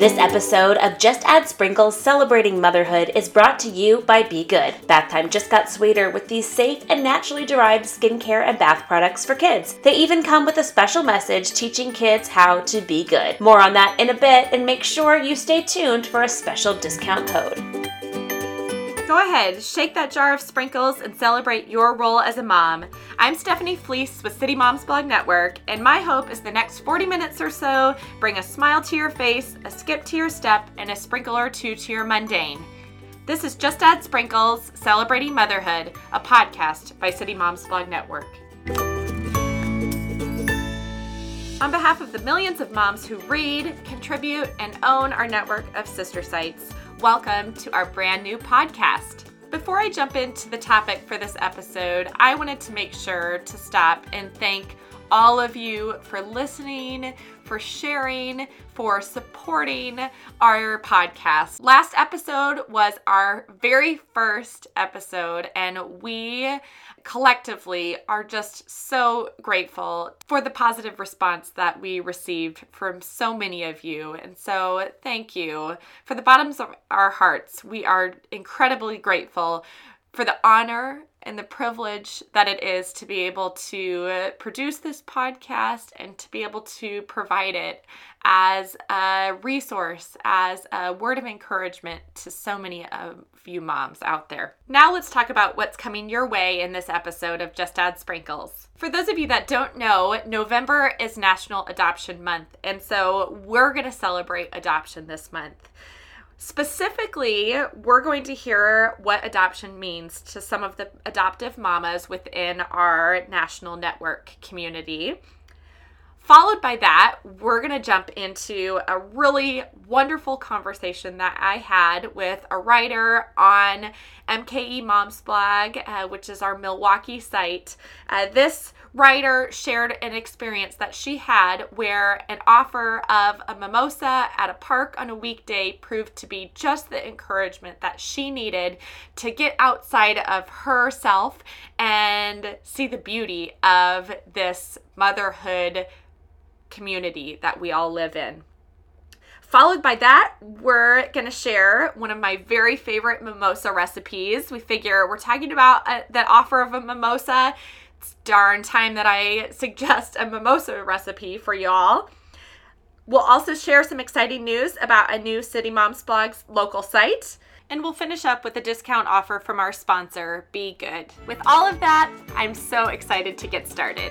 This episode of Just Add Sprinkles Celebrating Motherhood is brought to you by Be Good. Bath time just got sweeter with these safe and naturally derived skincare and bath products for kids. They even come with a special message teaching kids how to be good. More on that in a bit, and make sure you stay tuned for a special discount code. Go ahead, shake that jar of sprinkles and celebrate your role as a mom. I'm Stephanie Fleece with City Moms Blog Network, and my hope is the next 40 minutes or so bring a smile to your face, a skip to your step, and a sprinkle or two to your mundane. This is Just Add Sprinkles, Celebrating Motherhood, a podcast by City Moms Blog Network. On behalf of the millions of moms who read, contribute, and own our network of sister sites, welcome to our brand new podcast. Before I jump into the topic for this episode, I wanted to make sure to stop and thank all of you for listening, for sharing, for supporting our podcast. Last episode was our very first episode, and we collectively are just so grateful for the positive response that we received from so many of you. And so thank you. For the bottoms of our hearts, we are incredibly grateful for the honor and the privilege that it is to be able to produce this podcast and to be able to provide it as a resource, as a word of encouragement to so many of you moms out there. Now let's talk about what's coming your way in this episode of Just Add Sprinkles. For those of you that don't know, November is National Adoption Month, and so we're going to celebrate adoption this month. Specifically, we're going to hear what adoption means to some of the adoptive mamas within our national network community. Followed by that, we're going to jump into a really wonderful conversation that I had with a writer on MKE Moms Blog, which is our Milwaukee site. This writer shared an experience that she had where an offer of a mimosa at a park on a weekday proved to be just the encouragement that she needed to get outside of herself and see the beauty of this motherhood community that we all live in. Followed by that, we're going to share one of my very favorite mimosa recipes. We figure we're talking about that offer of a mimosa. It's darn time that I suggest a mimosa recipe for y'all. We'll also share some exciting news about a new City Moms Blog's local site. And we'll finish up with a discount offer from our sponsor, Be Good. With all of that, I'm so excited to get started.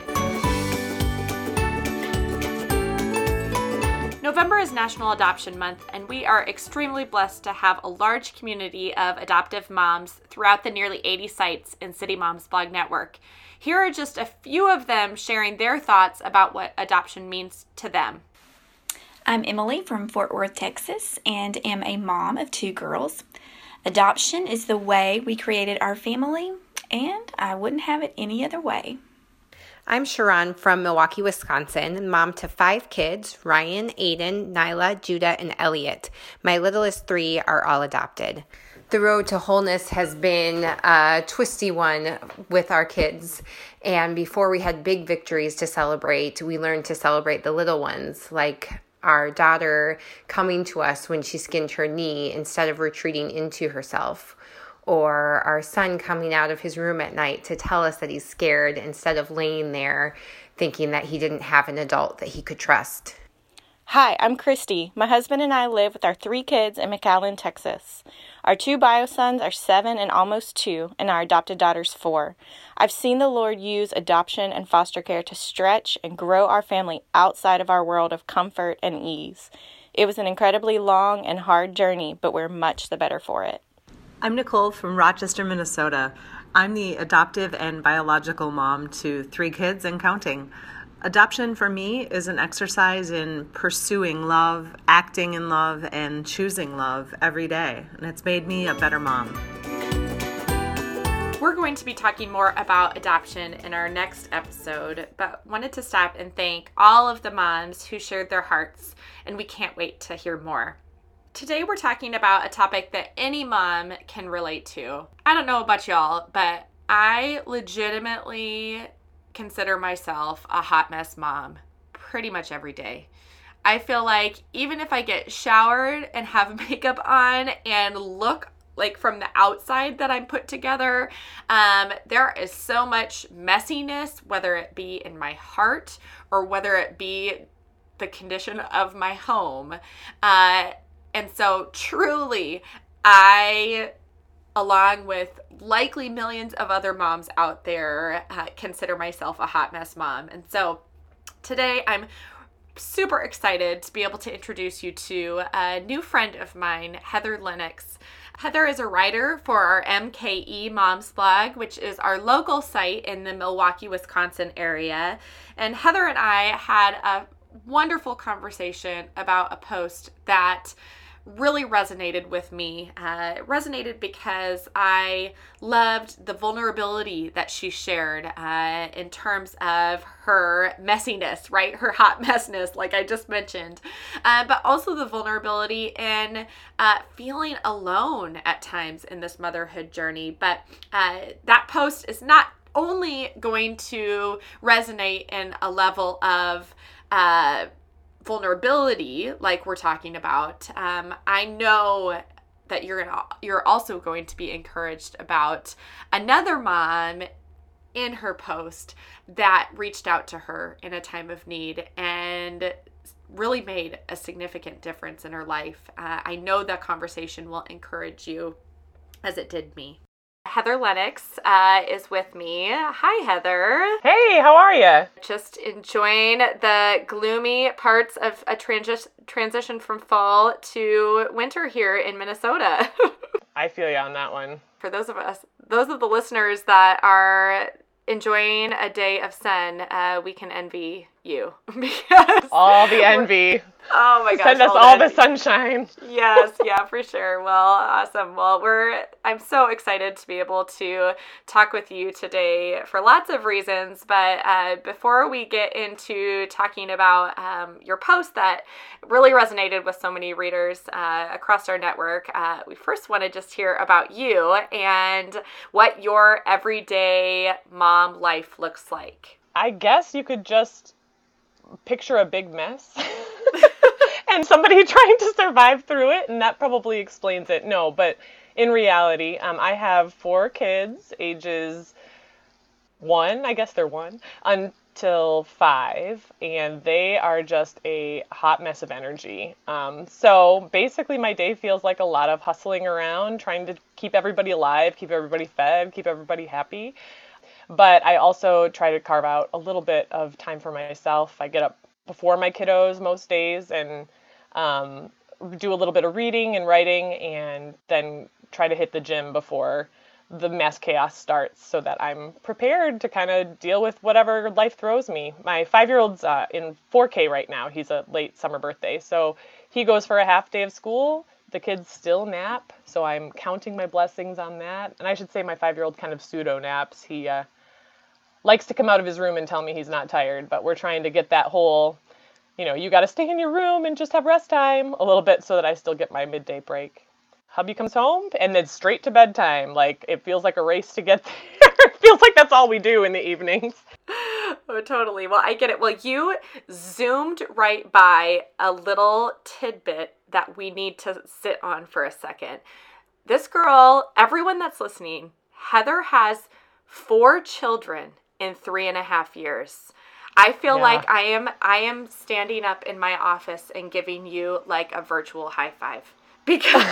November is National Adoption Month, and we are extremely blessed to have a large community of adoptive moms throughout the nearly 80 sites in City Moms Blog Network. Here are just a few of them sharing their thoughts about what adoption means to them. I'm Emily from Fort Worth, Texas, and am a mom of 2 girls. Adoption is the way we created our family, and I wouldn't have it any other way. I'm Sharon from Milwaukee, Wisconsin, mom to 5 kids, Ryan, Aiden, Nyla, Judah, and Elliot. My littlest 3 are all adopted. The road to wholeness has been a twisty one with our kids, and before we had big victories to celebrate, we learned to celebrate the little ones, like our daughter coming to us when she skinned her knee instead of retreating into herself, or our son coming out of his room at night to tell us that he's scared instead of laying there thinking that he didn't have an adult that he could trust. Hi, I'm Christy. My husband and I live with our 3 kids in McAllen, Texas. Our 2 bio sons are 7 and almost 2, and our adopted daughter's 4. I've seen the Lord use adoption and foster care to stretch and grow our family outside of our world of comfort and ease. It was an incredibly long and hard journey, but we're much the better for it. I'm Nicole from Rochester, Minnesota. I'm the adoptive and biological mom to 3 kids and counting. Adoption for me is an exercise in pursuing love, acting in love, and choosing love every day. And it's made me a better mom. We're going to be talking more about adoption in our next episode, but wanted to stop and thank all of the moms who shared their hearts, and we can't wait to hear more. Today we're talking about a topic that any mom can relate to. I don't know about y'all, but I legitimately consider myself a hot mess mom pretty much every day. I feel like even if I get showered and have makeup on and look like from the outside that I'm put together, there is so much messiness, whether it be in my heart or whether it be the condition of my home. And so truly, I, along with likely millions of other moms out there, consider myself a hot mess mom. And so today I'm super excited to be able to introduce you to a new friend of mine, Heather Lennox. Heather is a writer for our MKE Moms blog, which is our local site in the Milwaukee, Wisconsin area. And Heather and I had a wonderful conversation about a post that really resonated with me. It resonated because I loved the vulnerability that she shared in terms of her messiness, right? Her hot messness, like I just mentioned, but also the vulnerability in feeling alone at times in this motherhood journey. But that post is not only going to resonate in a level of vulnerability like we're talking about. I know that you're also going to be encouraged about another mom in her post that reached out to her in a time of need and really made a significant difference in her life. I know that conversation will encourage you as it did me. Heather Lennox is with me. Hi, Heather. Hey, how are you? Just enjoying the gloomy parts of a transition from fall to winter here in Minnesota. I feel you on that one. For those of the listeners that are enjoying a day of sun, we can envy you because all the envy. Oh my gosh. Send us all the sunshine. Yes, yeah, for sure. Well, awesome. Well, I'm so excited to be able to talk with you today for lots of reasons. But before we get into talking about your post that really resonated with so many readers across our network, we first want to just hear about you and what your everyday mom life looks like. I guess you could just picture a big mess and somebody trying to survive through it, and that probably explains it. No, but in reality, I have 4 kids, ages 1, I guess they're 1, until 5, and they are just a hot mess of energy. So basically my day feels like a lot of hustling around, trying to keep everybody alive, keep everybody fed, keep everybody happy. But I also try to carve out a little bit of time for myself. I get up before my kiddos most days and do a little bit of reading and writing, and then try to hit the gym before the mass chaos starts so that I'm prepared to kind of deal with whatever life throws me. My 5-year-old's in 4K right now. He's a late summer birthday, so he goes for a half day of school. The kids still nap, so I'm counting my blessings on that. And I should say my 5-year-old kind of pseudo naps. He likes to come out of his room and tell me he's not tired, but we're trying to get that whole, you got to stay in your room and just have rest time a little bit so that I still get my midday break. Hubby comes home and then straight to bedtime. Like, it feels like a race to get there. It feels like that's all we do in the evenings. Oh, totally. Well, I get it. Well, you zoomed right by a little tidbit that we need to sit on for a second. This girl, everyone that's listening, Heather has 4 children in 3.5 years. I feel like I am standing up in my office and giving you like a virtual high five. Because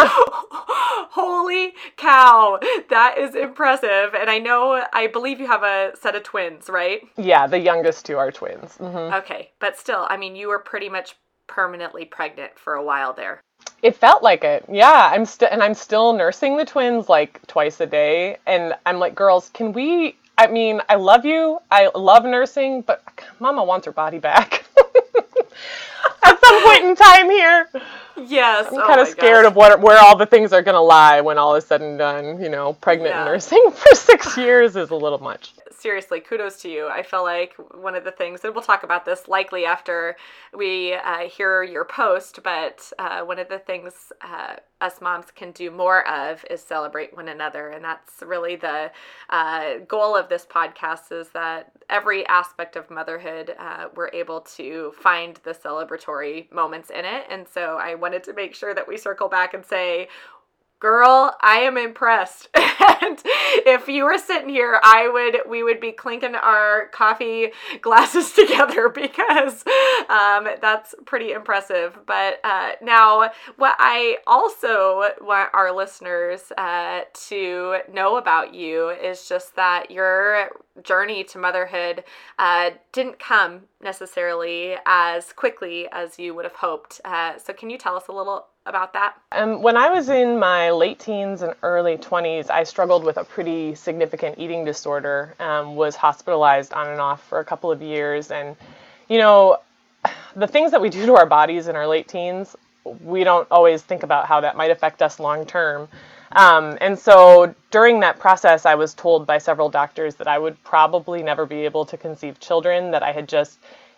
holy cow, that is impressive. And I believe you have a set of twins, right? Yeah, the youngest 2 are twins. Mm-hmm. Okay, but still, you were pretty much permanently pregnant for a while there. It felt like it. Yeah, I'm still nursing the twins like twice a day. And I'm like, girls, I love you. I love nursing, but Mama wants her body back. At some point in time here. Yes. I'm kind of scared of where all the things are going to lie when all is said and done. Pregnant and nursing for 6 years is a little much. Seriously, kudos to you. I feel like one of the things, and we'll talk about this likely after we hear your post, but one of the things us moms can do more of is celebrate one another. And that's really the goal of this podcast, is that every aspect of motherhood, we're able to find the celebratory moments in it. And so I wanted to make sure that we circle back and say, girl, I am impressed. And if you were sitting here, we would be clinking our coffee glasses together, because that's pretty impressive. But now, what I also want our listeners to know about you is just that your journey to motherhood didn't come necessarily as quickly as you would have hoped. So can you tell us a little about that? When I was in my late teens and early 20s, I struggled with a pretty significant eating disorder, was hospitalized on and off for a couple of years. And, you know, the things that we do to our bodies in our late teens, we don't always think about how that might affect us long term. And so during that process, I was told by several doctors that I would probably never be able to conceive children, that I had just,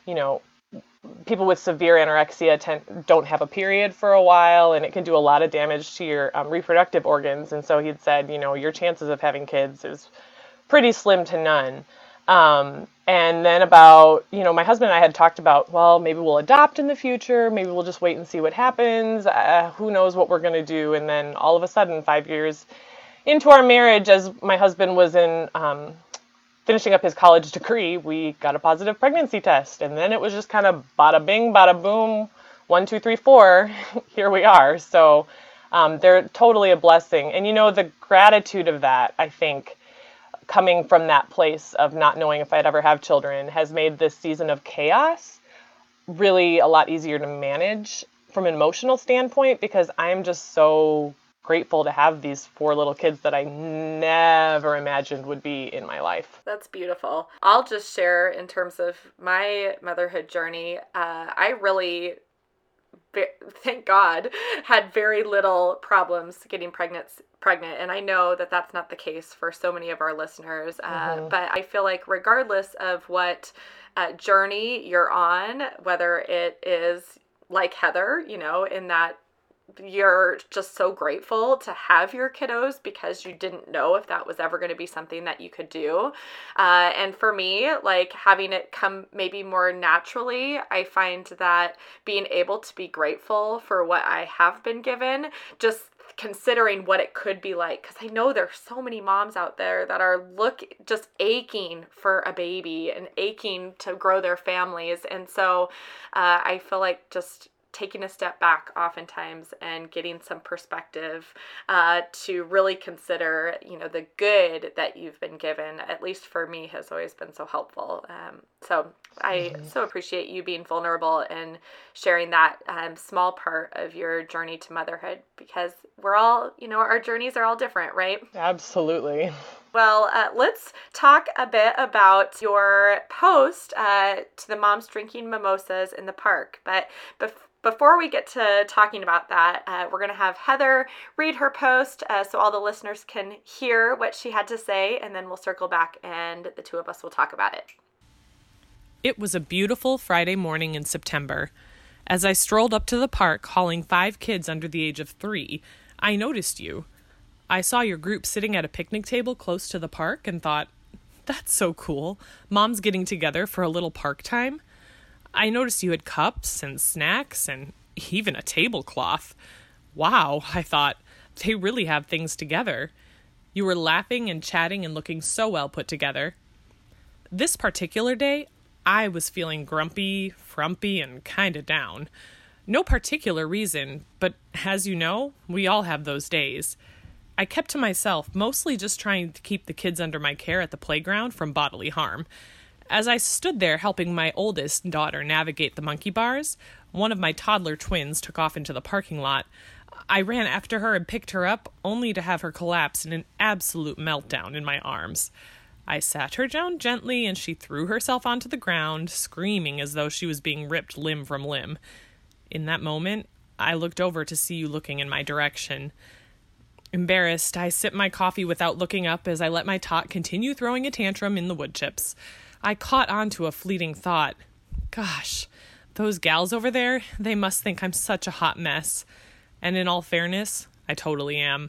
people with severe anorexia don't have a period for a while, and it can do a lot of damage to your reproductive organs. And so he'd said, your chances of having kids is pretty slim to none. And then about, my husband and I had talked about, well, maybe we'll adopt in the future. Maybe we'll just wait and see what happens. Who knows what we're going to do. And then all of a sudden, 5 years into our marriage, as my husband was in finishing up his college degree, we got a positive pregnancy test. And then it was just kind of bada bing, bada boom, 1, 2, 3, 4, here we are. So they're totally a blessing. And the gratitude of that, I think, coming from that place of not knowing if I'd ever have children, has made this season of chaos really a lot easier to manage from an emotional standpoint, because I'm just so grateful to have these 4 little kids that I never imagined would be in my life. That's beautiful. I'll just share in terms of my motherhood journey. I really, thank God, had very little problems getting pregnant. And I know that that's not the case for so many of our listeners. But I feel like regardless of what journey you're on, whether it is like Heather, in that you're just so grateful to have your kiddos because you didn't know if that was ever going to be something that you could do. And for me, like having it come maybe more naturally, I find that being able to be grateful for what I have been given, just considering what it could be like, because I know there's so many moms out there that are just aching for a baby and aching to grow their families. And so I feel like just taking a step back oftentimes and getting some perspective to really consider, the good that you've been given, at least for me, has always been so helpful. So I so appreciate you being vulnerable and sharing that small part of your journey to motherhood, because we're all, our journeys are all different, right? Absolutely. Well, let's talk a bit about your post to the moms drinking mimosas in the park. But before we get to talking about that, we're going to have Heather read her post so all the listeners can hear what she had to say, and then we'll circle back and the two of us will talk about it. It was a beautiful Friday morning in September. As I strolled up to the park hauling 5 kids under the age of 3, I noticed you. I saw your group sitting at a picnic table close to the park and thought, that's so cool. Mom's getting together for a little park time. I noticed you had cups and snacks and even a tablecloth. Wow, I thought, they really have things together. You were laughing and chatting and looking so well put together. This particular day, I was feeling grumpy, frumpy, and kinda down. No particular reason, but as you know, we all have those days. I kept to myself, mostly just trying to keep the kids under my care at the playground from bodily harm. As I stood there helping my oldest daughter navigate the monkey bars, one of my toddler twins took off into the parking lot. I ran after her and picked her up, only to have her collapse in an absolute meltdown in my arms. I sat her down gently, and she threw herself onto the ground, screaming as though she was being ripped limb from limb. In that moment, I looked over to see you looking in my direction. Embarrassed, I sipped my coffee without looking up as I let my tot continue throwing a tantrum in the wood chips. I caught on to a fleeting thought. Gosh, those gals over there, they must think I'm such a hot mess. And in all fairness, I totally am.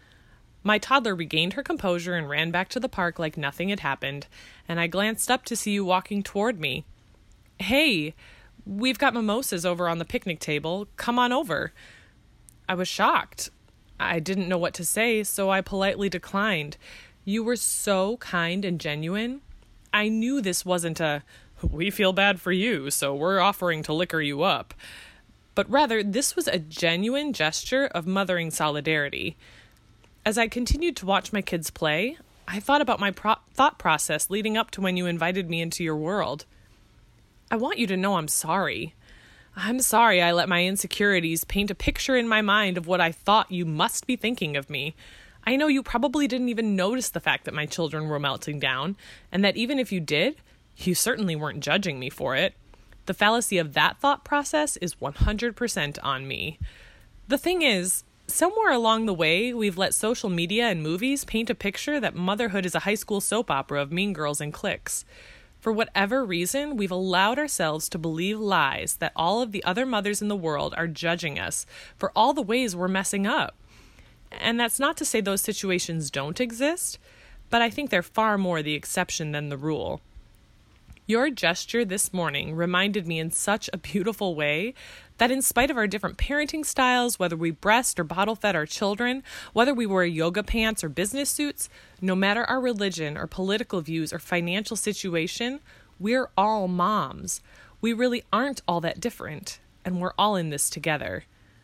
My toddler regained her composure and ran back to the park like nothing had happened, and I glanced up to see you walking toward me. Hey, we've got mimosas over on the picnic table. Come on over. I was shocked. I didn't know what to say, so I politely declined. You were so kind and genuine. I knew this wasn't a, we feel bad for you, so we're offering to liquor you up. But rather, this was a genuine gesture of mothering solidarity. As I continued to watch my kids play, I thought about my thought process leading up to when you invited me into your world. I want you to know I'm sorry. I'm sorry I let my insecurities paint a picture in my mind of what I thought you must be thinking of me. I know you probably didn't even notice the fact that my children were melting down, and that even if you did, you certainly weren't judging me for it. The fallacy of that thought process is 100% on me. The thing is, somewhere along the way, we've let social media and movies paint a picture that motherhood is a high school soap opera of mean girls and cliques. For whatever reason, we've allowed ourselves to believe lies that all of the other mothers in the world are judging us for all the ways we're messing up. And that's not to say those situations don't exist, but I think they're far more the exception than the rule. Your gesture this morning reminded me in such a beautiful way that in spite of our different parenting styles, whether we breast or bottle fed our children, whether we wear yoga pants or business suits, no matter our religion or political views or financial situation, we're all moms. We really aren't all that different, and we're all in this together.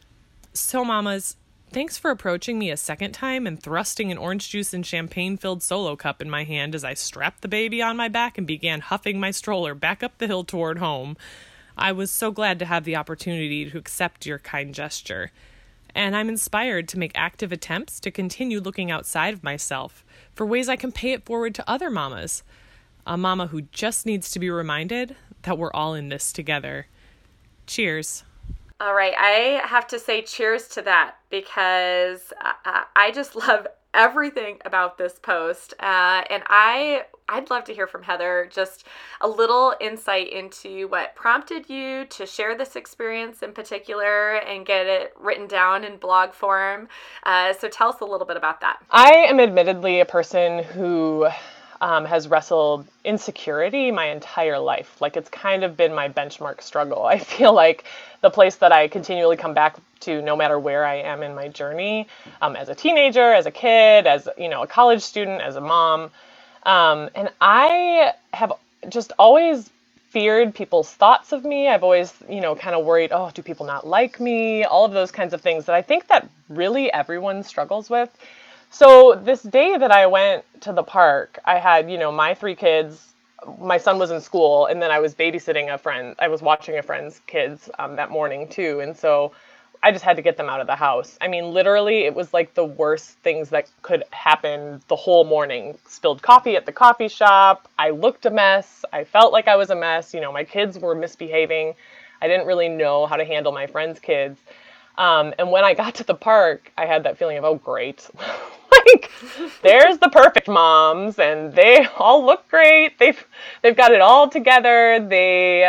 So mamas, thanks for approaching me a second time and thrusting an orange juice and champagne-filled Solo cup in my hand as I strapped the baby on my back and began huffing my stroller back up the hill toward home. I was so glad to have the opportunity to accept your kind gesture. And I'm inspired to make active attempts to continue looking outside of myself for ways I can pay it forward to other mamas. A mama who just needs to be reminded that we're all in this together. Cheers. All right, I have to say cheers to that because I just love everything about this post. And I'd love to hear from Heather just a little insight into what prompted you to share this experience in particular and get it written down in blog form. So tell us a little bit about that. I am admittedly a person who has wrestled insecurity my entire life. Like, it's kind of been my benchmark struggle. I feel like the place that I continually come back to no matter where I am in my journey, as a teenager, as a kid, as, a college student, as a mom. And I have just always feared people's thoughts of me. I've always, kind of worried, oh, do people not like me? All of those kinds of things that I think that really everyone struggles with. So this day that I went to the park, I had, my 3 kids. My son was in school, and then I was babysitting a friend. I was watching a friend's kids that morning too. And so I just had to get them out of the house. I mean, literally, it was like the worst things that could happen the whole morning. Spilled coffee at the coffee shop. I looked a mess. I felt like I was a mess. My kids were misbehaving. I didn't really know how to handle my friends' kids. And when I got to the park, I had that feeling of, oh, great. Like, there's the perfect moms, and they all look great. They've got it all together. They,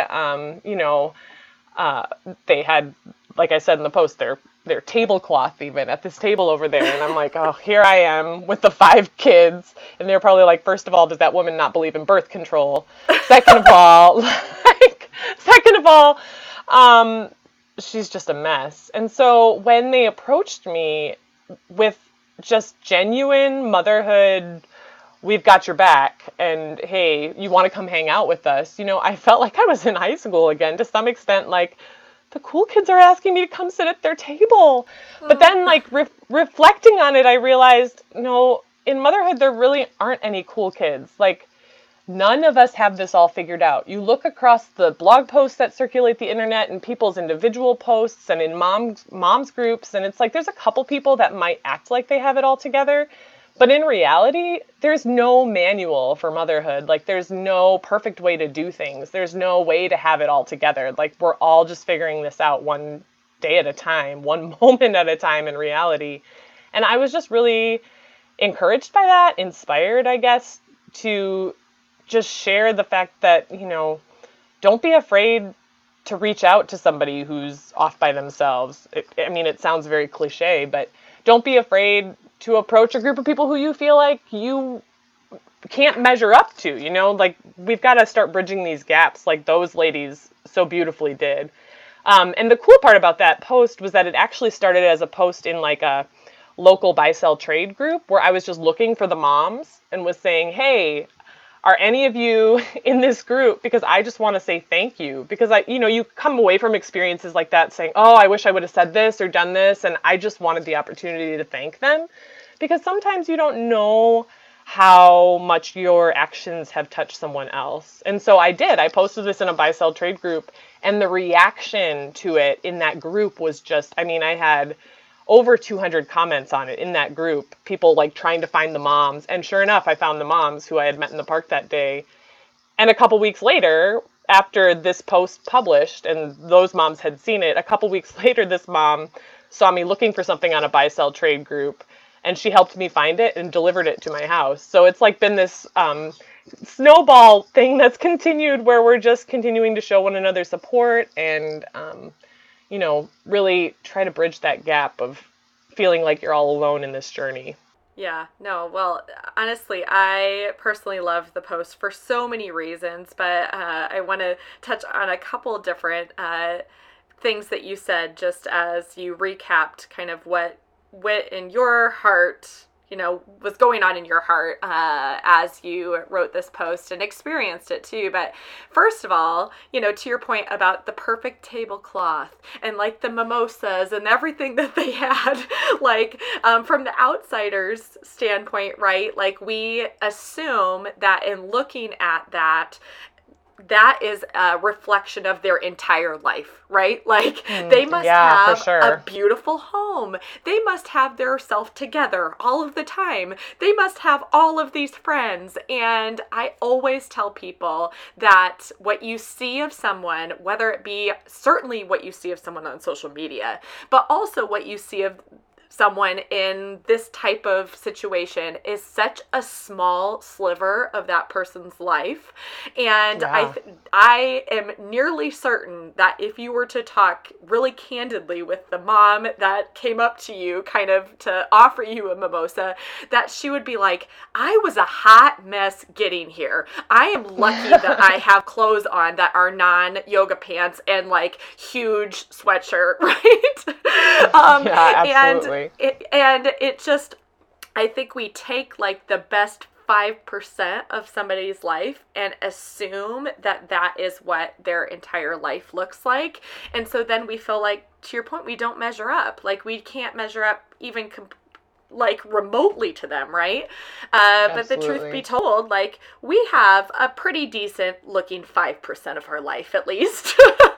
they had, like I said in the post, their tablecloth even at this table over there. And I'm like, oh, here I am with the 5 kids. And they're probably like, first of all, does that woman not believe in birth control? Second of all, she's just a mess. And so when they approached me with just genuine motherhood, we've got your back, and hey, you want to come hang out with us? I felt like I was in high school again to some extent, like the cool kids are asking me to come sit at their table. But then like reflecting on it, I realized, no, in motherhood, there really aren't any cool kids. Like, none of us have this all figured out. You look across the blog posts that circulate the internet and people's individual posts and in moms groups, and it's like there's a couple people that might act like they have it all together. But in reality, there's no manual for motherhood. Like, there's no perfect way to do things. There's no way to have it all together. Like, we're all just figuring this out one day at a time, one moment at a time in reality. And I was just really encouraged by that, inspired, I guess, to just share the fact that, don't be afraid to reach out to somebody who's off by themselves. It sounds very cliche, but don't be afraid to approach a group of people who you feel like you can't measure up to, like we've got to start bridging these gaps like those ladies so beautifully did. And the cool part about that post was that it actually started as a post in like a local buy-sell trade group where I was just looking for the moms and was saying, hey, are any of you in this group? Because I just want to say thank you. Because you come away from experiences like that saying, oh, I wish I would have said this or done this. And I just wanted the opportunity to thank them. Because sometimes you don't know how much your actions have touched someone else. And so I did. I posted this in a buy-sell trade group. And the reaction to it in that group was just, I had over 200 comments on it in that group, people like trying to find the moms. And sure enough, I found the moms who I had met in the park that day. And a couple weeks later, after this post published and those moms had seen it, a couple weeks later, this mom saw me looking for something on a buy-sell trade group, and she helped me find it and delivered it to my house. So it's like been this snowball thing that's continued where we're just continuing to show one another support and, really try to bridge that gap of feeling like you're all alone in this journey. Yeah, no, well, honestly, I personally love the post for so many reasons, but I want to touch on a couple different things that you said just as you recapped kind of what in your heart, was going on in your heart as you wrote this post and experienced it too. But first of all, to your point about the perfect tablecloth and like the mimosas and everything that they had, like from the outsider's standpoint, right? Like we assume that in looking at that is a reflection of their entire life, right? Like they must have a beautiful home. They must have their self together all of the time. They must have all of these friends. And I always tell people that what you see of someone, whether it be certainly what you see of someone on social media, but also what you see of someone in this type of situation is such a small sliver of that person's life. And I am nearly certain that if you were to talk really candidly with the mom that came up to you kind of to offer you a mimosa, that she would be like, I was a hot mess getting here. I am lucky that I have clothes on that are non-yoga pants and like huge sweatshirt, right? Absolutely. And it just, I think we take like the best 5% of somebody's life and assume that is what their entire life looks like. And so then we feel like, to your point, we don't measure up. Like we can't measure up even like remotely to them, right? But the truth be told, like we have a pretty decent looking 5% of our life at least.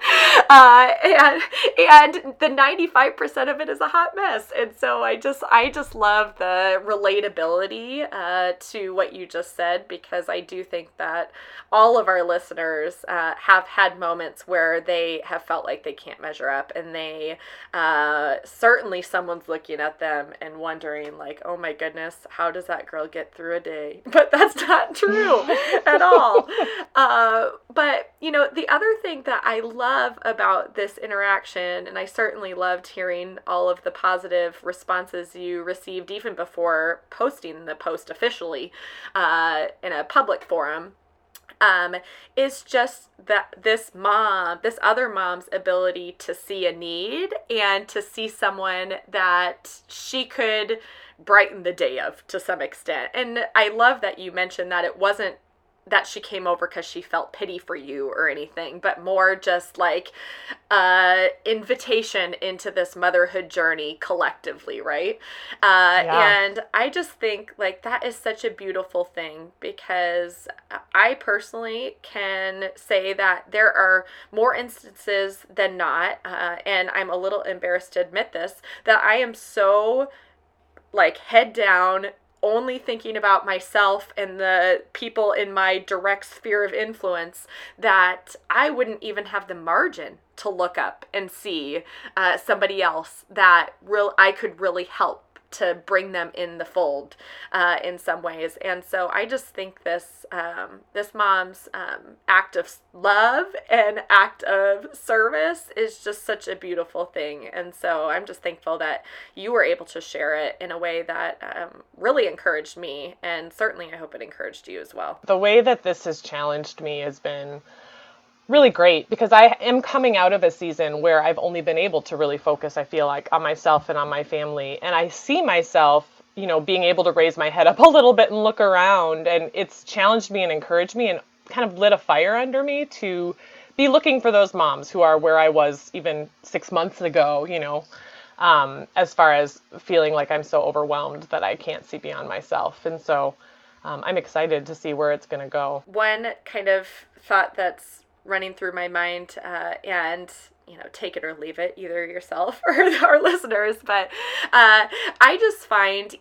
And the 95% of it is a hot mess. And so I just love the relatability to what you just said, because I do think that all of our listeners have had moments where they have felt like they can't measure up, and they certainly someone's looking at them and wondering like, oh my goodness, how does that girl get through a day? But that's not true at all. But the other thing that I love about this interaction, and I certainly loved hearing all of the positive responses you received even before posting the post officially in a public forum, is just that this other mom's ability to see a need and to see someone that she could brighten the day of to some extent. And I love that you mentioned that it wasn't that she came over because she felt pity for you or anything, but more just like invitation into this motherhood journey collectively, right? And I just think like that is such a beautiful thing, because I personally can say that there are more instances than not, and I'm a little embarrassed to admit this, that I am so like head down, only thinking about myself and the people in my direct sphere of influence, that I wouldn't even have the margin to look up and see somebody else that I could really help bring them in the fold in some ways. And so I just think this mom's act of love and act of service is just such a beautiful thing. And so I'm just thankful that you were able to share it in a way that really encouraged me, and certainly I hope it encouraged you as well. The way that this has challenged me has been really great, because I am coming out of a season where I've only been able to really focus, I feel like, on myself and on my family. And I see myself, being able to raise my head up a little bit and look around, and it's challenged me and encouraged me and kind of lit a fire under me to be looking for those moms who are where I was even 6 months ago, as far as feeling like I'm so overwhelmed that I can't see beyond myself. And so I'm excited to see where it's going to go. One kind of thought that's running through my mind, and take it or leave it, either yourself or our listeners, but I just find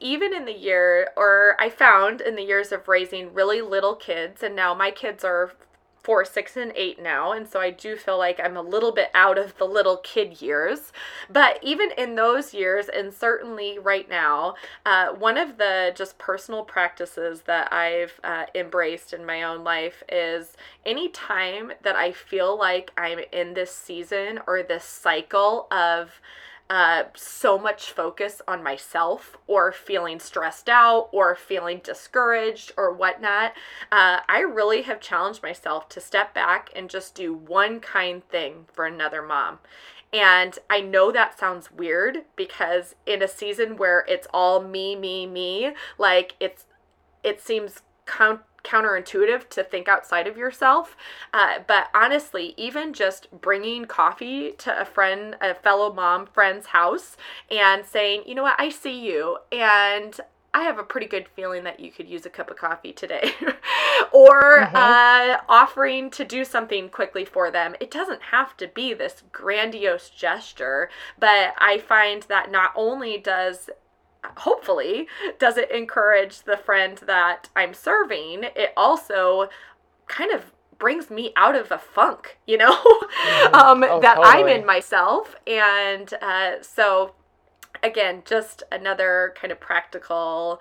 I found in the years of raising really little kids, and now my kids are 4, 6, and 8 now, and so I do feel like I'm a little bit out of the little kid years. But even in those years, and certainly right now, one of the just personal practices that I've embraced in my own life is any time that I feel like I'm in this season or this cycle of so much focus on myself, or feeling stressed out, or feeling discouraged, or whatnot, I really have challenged myself to step back and just do one kind thing for another mom. And I know that sounds weird, because in a season where it's all me, like it seems counterintuitive to think outside of yourself. But honestly, even just bringing coffee to a fellow mom friend's house and saying, you know what, I see you, and I have a pretty good feeling that you could use a cup of coffee today. Or offering to do something quickly for them. It doesn't have to be this grandiose gesture, but I find that not only hopefully does it encourage the friend that I'm serving, it also kind of brings me out of a funk, that totally. I'm in myself. And so again, just another kind of practical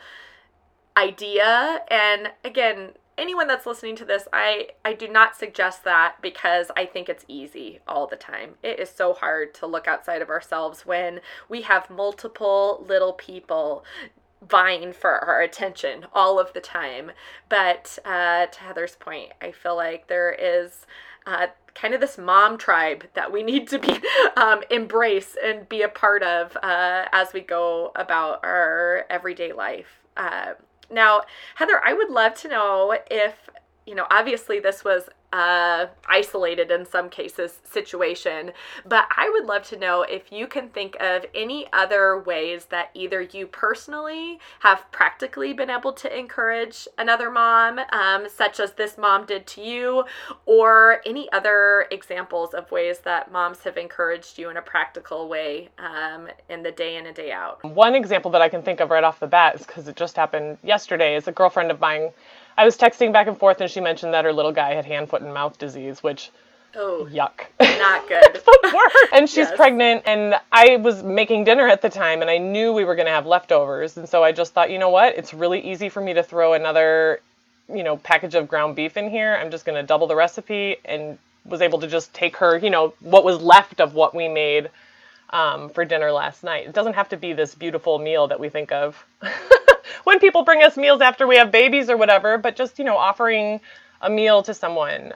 idea. And again, anyone that's listening to this, I do not suggest that, because I think it's easy all the time. It is so hard to look outside of ourselves when we have multiple little people vying for our attention all of the time. But to Heather's point, I feel like there is kind of this mom tribe that we need to be embrace and be a part of as we go about our everyday life. Now, Heather, I would love to know if, obviously this was isolated in some cases situation, but I would love to know if you can think of any other ways that either you personally have practically been able to encourage another mom, such as this mom did to you, or any other examples of ways that moms have encouraged you in a practical way in the day in and day out. One example that I can think of right off the bat, is because it just happened yesterday, is a girlfriend of mine. I was texting back and forth, and she mentioned that her little guy had hand, foot, and mouth disease, which, yuck. Not good. And she's pregnant, and I was making dinner at the time, and I knew we were going to have leftovers. And so I just thought, you know what? It's really easy for me to throw another, package of ground beef in here. I'm just going to double the recipe, and was able to just take her, what was left of what we made for dinner last night. It doesn't have to be this beautiful meal that we think of when people bring us meals after we have babies or whatever, but just, offering a meal to someone.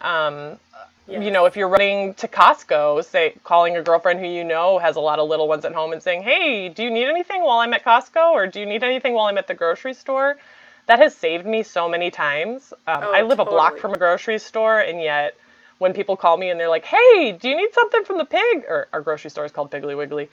If you're running to Costco, calling a girlfriend who has a lot of little ones at home and saying, hey, do you need anything while I'm at Costco? Or do you need anything while I'm at the grocery store? That has saved me so many times. I live a block from a grocery store, and yet when people call me and they're like, hey, do you need something from the pig? Or our grocery store is called Piggly Wiggly.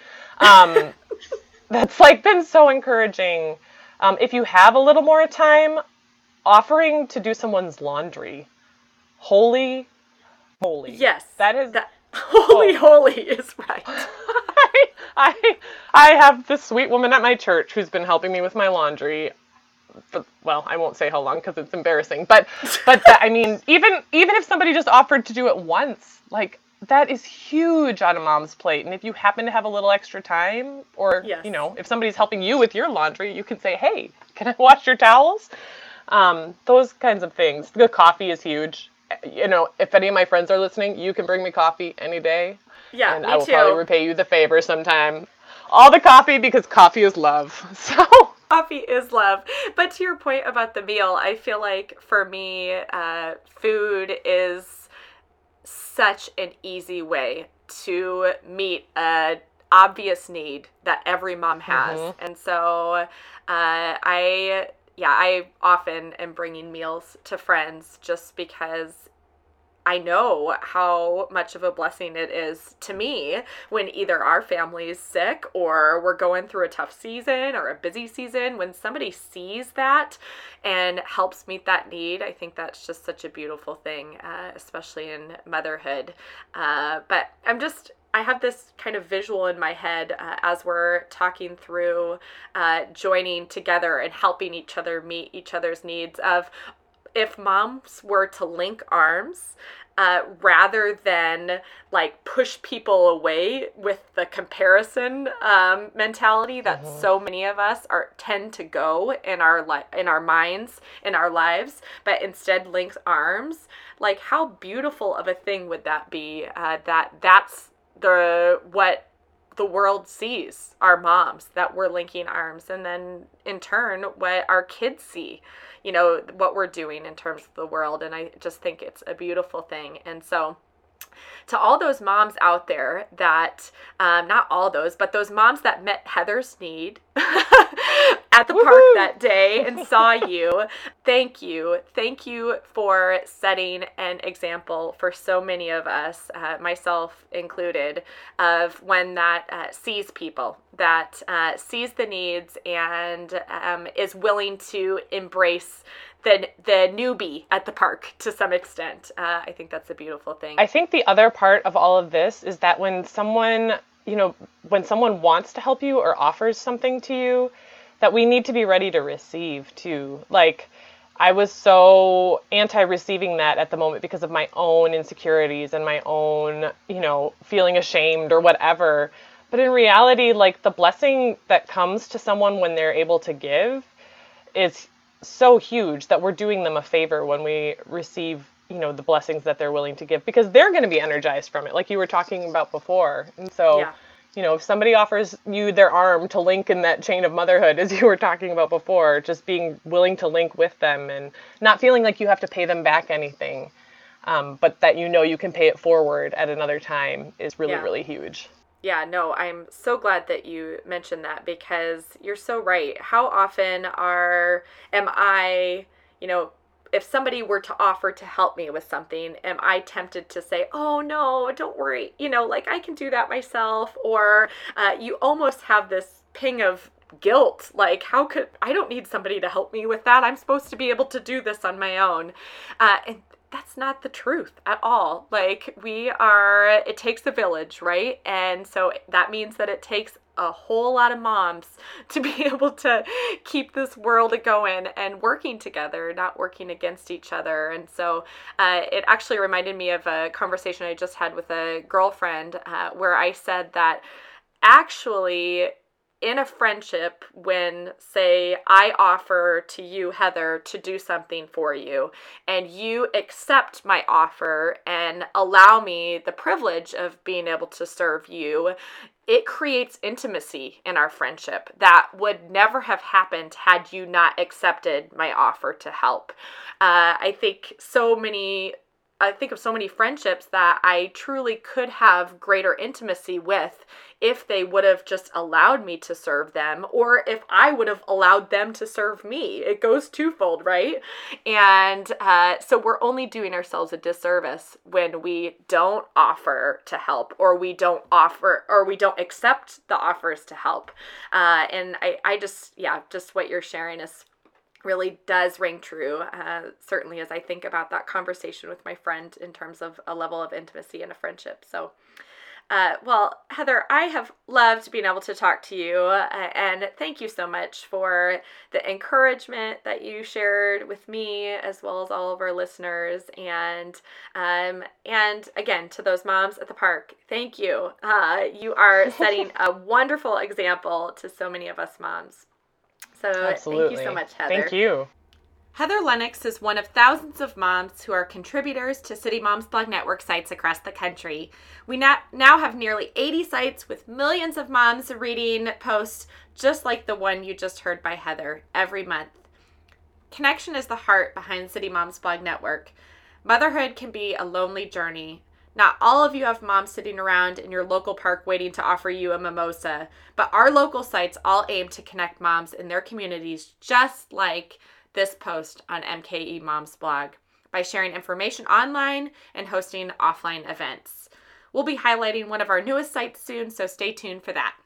That's been so encouraging. If you have a little more time, offering to do someone's laundry. Holy. Yes. That is. Holy is right. I have this sweet woman at my church who's been helping me with my laundry. Well, I won't say how long because it's embarrassing. But I mean, even if somebody just offered to do it once, that is huge on a mom's plate. And if you happen to have a little extra time, or, Yes. if somebody's helping you with your laundry, you can say, hey, can I wash your towels? Those kinds of things. The coffee is huge. If any of my friends are listening, you can bring me coffee any day. Yeah, And me I will too. probably repay you the favor sometime. All the coffee, because coffee is love. So Coffee is love. But to your point about the meal, I feel like for me, food is such an easy way to meet a obvious need that every mom has. And so I often am bringing meals to friends just because I know how much of a blessing it is to me when either our family is sick or we're going through a tough season or a busy season. When somebody sees that and helps meet that need, I think that's just such a beautiful thing, especially in motherhood. But I have this kind of visual in my head as we're talking through joining together and helping each other meet each other's needs of, if moms were to link arms, rather than like push people away with the comparison mentality that so many of us tend to go in our minds, in our lives, but instead links arms, like how beautiful of a thing would that be? That's what the world sees, our moms, that we're linking arms, and then in turn what our kids see, what we're doing in terms of the world. And I just think it's a beautiful thing. And so to all those moms out there that, not all those, but those moms that met Heather's need at the park that day and saw you, thank you. Thank you for setting an example for so many of us, myself included, of when that sees people, that sees the needs and is willing to embrace the newbie at the park to some extent. I think that's a beautiful thing. I think the other part of all of this is that when someone wants to help you or offers something to you, that we need to be ready to receive too. Like, I was so anti-receiving that at the moment because of my own insecurities and my own, feeling ashamed or whatever. But in reality, like, the blessing that comes to someone when they're able to give is so huge that we're doing them a favor when we receive, the blessings that they're willing to give, because they're going to be energized from it, like you were talking about before. And so, if somebody offers you their arm to link in that chain of motherhood, as you were talking about before, just being willing to link with them and not feeling like you have to pay them back anything, but that you can pay it forward at another time is really, really huge. Yeah, no, I'm so glad that you mentioned that, because you're so right. How often am I, if somebody were to offer to help me with something, am I tempted to say, oh no, don't worry, I can do that myself? Or you almost have this ping of guilt, like, I don't need somebody to help me with that. I'm supposed to be able to do this on my own. And that's not the truth at all. Like, it takes a village, right? And so that means that it takes a whole lot of moms to be able to keep this world going and working together, not working against each other. And so it actually reminded me of a conversation I just had with a girlfriend where I said that actually, in a friendship, when, say, I offer to you, Heather, to do something for you, and you accept my offer and allow me the privilege of being able to serve you, it creates intimacy in our friendship that would never have happened had you not accepted my offer to help. I think of so many friendships that I truly could have greater intimacy with if they would have just allowed me to serve them, or if I would have allowed them to serve me. It goes twofold, right? And so we're only doing ourselves a disservice when we don't offer to help, or we don't accept the offers to help. And I just what you're sharing is really does ring true, certainly as I think about that conversation with my friend in terms of a level of intimacy in a friendship. So Well, Heather, I have loved being able to talk to you, and thank you so much for the encouragement that you shared with me, as well as all of our listeners, and again, to those moms at the park, thank you. You are setting a wonderful example to so many of us moms. So Absolutely. Thank you so much, Heather. Thank you. Heather Lennox is one of thousands of moms who are contributors to City Moms Blog Network sites across the country. We now have nearly 80 sites with millions of moms reading posts just like the one you just heard by Heather every month. Connection is the heart behind City Moms Blog Network. Motherhood can be a lonely journey. Not all of you have moms sitting around in your local park waiting to offer you a mimosa, but our local sites all aim to connect moms in their communities, just like this post on MKE Moms Blog, by sharing information online and hosting offline events. We'll be highlighting one of our newest sites soon, so stay tuned for that.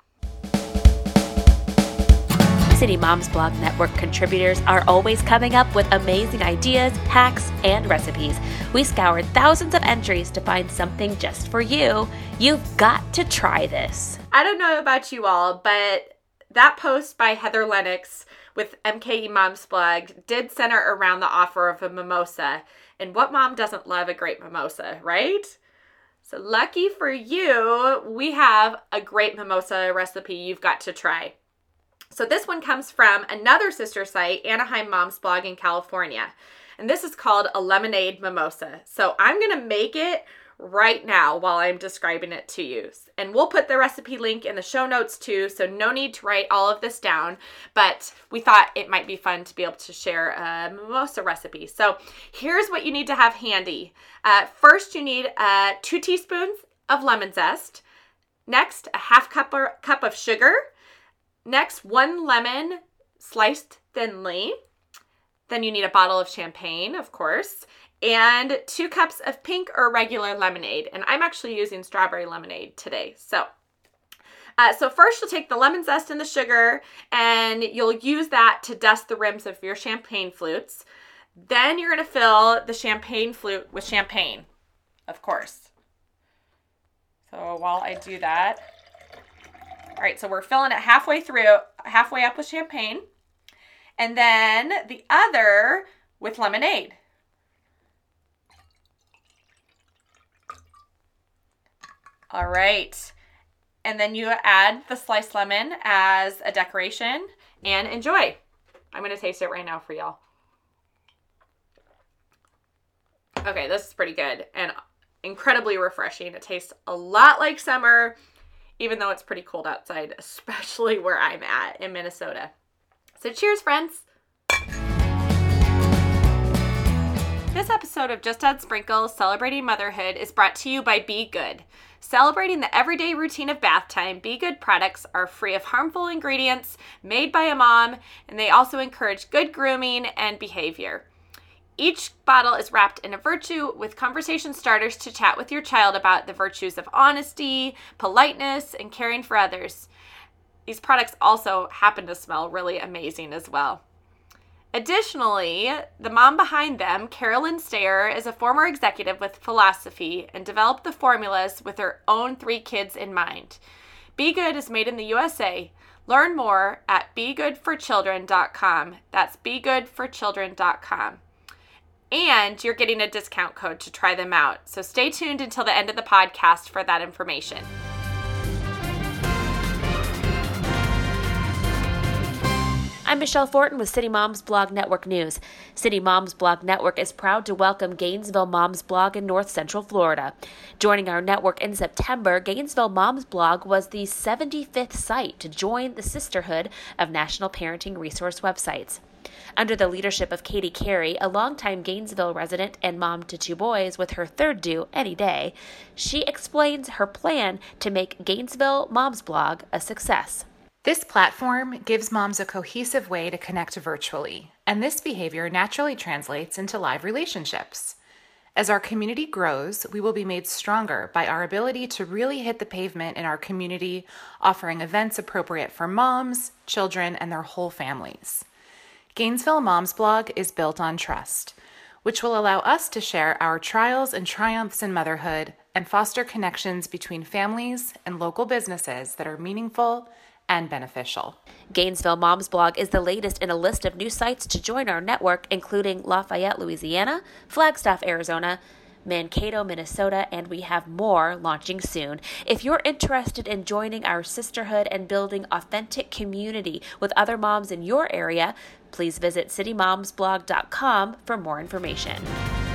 City Moms Blog Network contributors are always coming up with amazing ideas, hacks, and recipes. We scoured thousands of entries to find something just for you. You've got to try this. I don't know about you all, but that post by Heather Lennox with MKE Moms Blog did center around the offer of a mimosa. And what mom doesn't love a great mimosa, right? So lucky for you, we have a great mimosa recipe you've got to try. So this one comes from another sister site, Anaheim Moms Blog in California. And this is called a lemonade mimosa. So I'm going to make it right now while I'm describing it to you. And we'll put the recipe link in the show notes too, so no need to write all of this down, but we thought it might be fun to be able to share a mimosa recipe. So here's what you need to have handy. First, you need 2 teaspoons of lemon zest. Next, a half cup of sugar. Next, 1 lemon sliced thinly. Then you need a bottle of champagne, of course, and 2 cups of pink or regular lemonade. And I'm actually using strawberry lemonade today. So first you'll take the lemon zest and the sugar, and you'll use that to dust the rims of your champagne flutes. Then you're going to fill the champagne flute with champagne, of course. So while I do that, all right, so we're filling it halfway up with champagne, and then the other with lemonade. All right, and then you add the sliced lemon as a decoration and enjoy. I'm going to taste it right now for y'all. Okay, this is pretty good and incredibly refreshing. It tastes a lot like summer, even though it's pretty cold outside, especially where I'm at in Minnesota. So cheers, friends. This episode of Just Add Sprinkles Celebrating Motherhood is brought to you by Be Good. Celebrating the everyday routine of bath time, Be Good products are free of harmful ingredients, made by a mom, and they also encourage good grooming and behavior. Each bottle is wrapped in a virtue with conversation starters to chat with your child about the virtues of honesty, politeness, and caring for others. These products also happen to smell really amazing as well. Additionally, the mom behind them, Carolyn Stayer, is a former executive with Philosophy and developed the formulas with her own 3 kids in mind. Be Good is made in the USA. Learn more at BeGoodForChildren.com. That's BeGoodForChildren.com. And you're getting a discount code to try them out. So stay tuned until the end of the podcast for that information. I'm Michelle Fortin with City Moms Blog Network News. City Moms Blog Network is proud to welcome Gainesville Moms Blog in North Central Florida. Joining our network in September, Gainesville Moms Blog was the 75th site to join the sisterhood of national parenting resource websites. Under the leadership of Katie Carey, a longtime Gainesville resident and mom to 2 boys with her 3rd due any day, she explains her plan to make Gainesville Moms Blog a success. This platform gives moms a cohesive way to connect virtually, and this behavior naturally translates into live relationships. As our community grows, we will be made stronger by our ability to really hit the pavement in our community, offering events appropriate for moms, children, and their whole families. Gainesville Moms Blog is built on trust, which will allow us to share our trials and triumphs in motherhood, and foster connections between families and local businesses that are meaningful and beneficial. Gainesville Moms Blog is the latest in a list of new sites to join our network, including Lafayette, Louisiana, Flagstaff, Arizona, Mankato, Minnesota, and we have more launching soon. If you're interested in joining our sisterhood and building authentic community with other moms in your area, please visit citymomsblog.com for more information.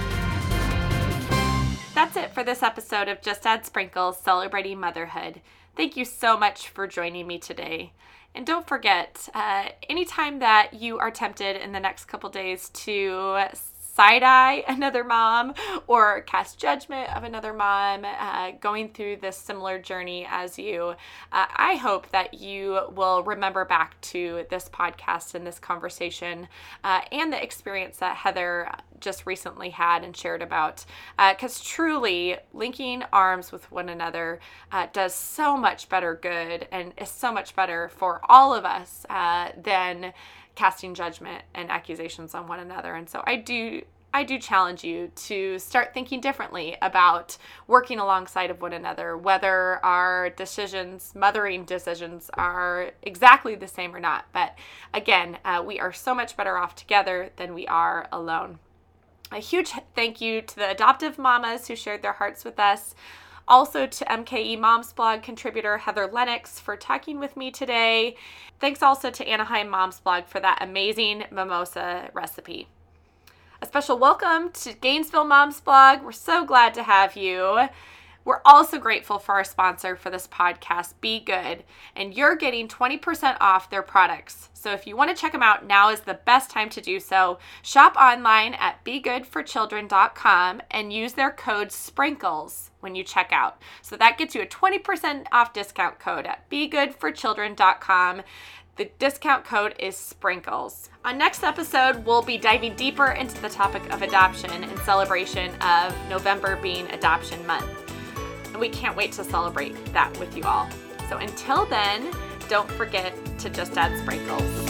That's it for this episode of Just Add Sprinkles, Celebrating Motherhood. Thank you so much for joining me today. And don't forget, anytime that you are tempted in the next couple days to side-eye another mom or cast judgment of another mom going through this similar journey as you, I hope that you will remember back to this podcast and this conversation and the experience that Heather just recently had and shared about, because truly linking arms with one another does so much better good and is so much better for all of us than casting judgment and accusations on one another. And so I do challenge you to start thinking differently about working alongside of one another, whether our decisions, mothering decisions, are exactly the same or not. But again, we are so much better off together than we are alone. A huge thank you to the adoptive mamas who shared their hearts with us. Also to MKE Moms Blog contributor Heather Lennox for talking with me today. Thanks also to Anaheim Moms Blog for that amazing mimosa recipe. A special welcome to Gainesville Moms Blog. We're so glad to have you. We're also grateful for our sponsor for this podcast, Be Good, and you're getting 20% off their products. So if you want to check them out, now is the best time to do so. Shop online at BeGoodForChildren.com and use their code SPRINKLES when you check out. So that gets you a 20% off discount code at BeGoodForChildren.com. The discount code is SPRINKLES. On next episode, we'll be diving deeper into the topic of adoption in celebration of November being Adoption Month. And we can't wait to celebrate that with you all. So until then, don't forget to just add sprinkles.